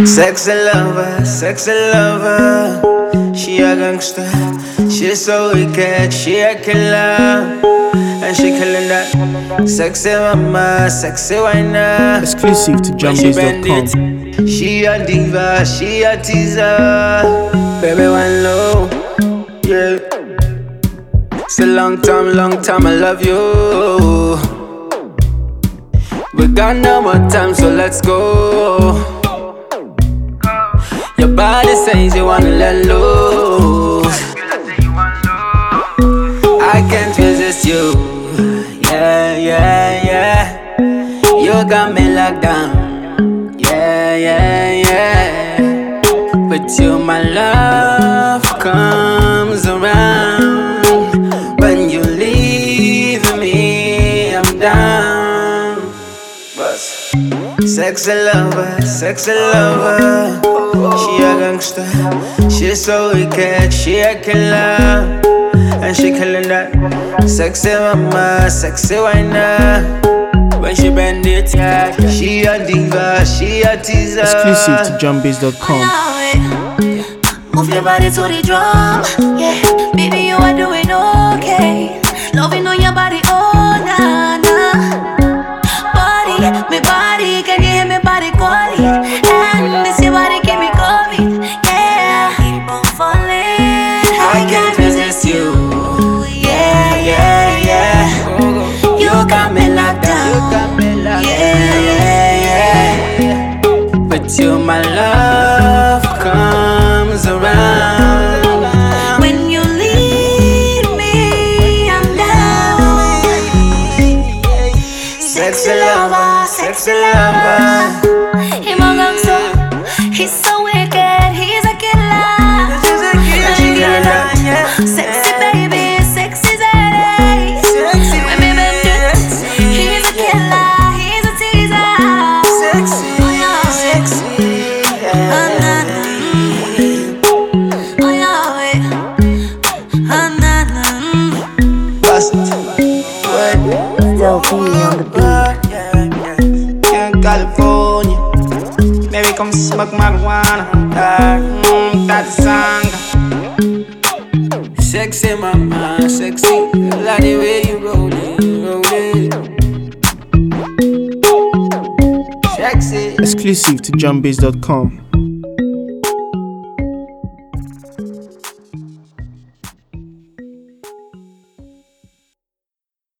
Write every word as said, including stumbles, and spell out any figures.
Sexy lover, sexy lover. She a gangster, she so wicked, she a killer. And she killing that. Sexy mama, sexy whiner. Exclusive to Jumbies dot com. She a diva, she a teaser. Baby one low, yeah. It's a long time, long time I love you. We got no more time, so let's go. Your body says you wanna let loose. I can't resist you. Yeah, yeah, yeah. You got me locked down. Yeah, yeah, yeah. With you my love comes around. When you leave me, I'm down. Bus. Sexy lover, sexy lover. She a gangster, she so wicked, she a killer. And she killing that. Sexy mama, sexy whiner. When she bend it, yeah. She a diva, she a teaser. Exclusive to Jumbies dot com. Move your body to the drum, yeah. Baby, you are doing okay. Loving on your body, oh nah nah. Body, me body, can you hear me body calling? And this your body keep me going, yeah. Keep on falling, I can't resist you. yeah, yeah, yeah. You got me locked down, You got me locked yeah, yeah, yeah. But you my love comes around. When you leave me, I'm down. Sexy lover, sexy lover. Him a gangster, he's so wicked, he's a killer. Sexy baby, sexy zaddy. When me bend it, he's a killer, he's a teaser. Sexy, sexy, Oh, na, na. Oh, yeah, wait. Oh, na, na. bust it. Still feeling on the beat. Yeah, yeah. In California, maybe come smoke marijuana. Mm, that's the song. Sexy mama, sexy. I like the way you roll it, roll it. Sexy. Exclusive to Jumbies dot com.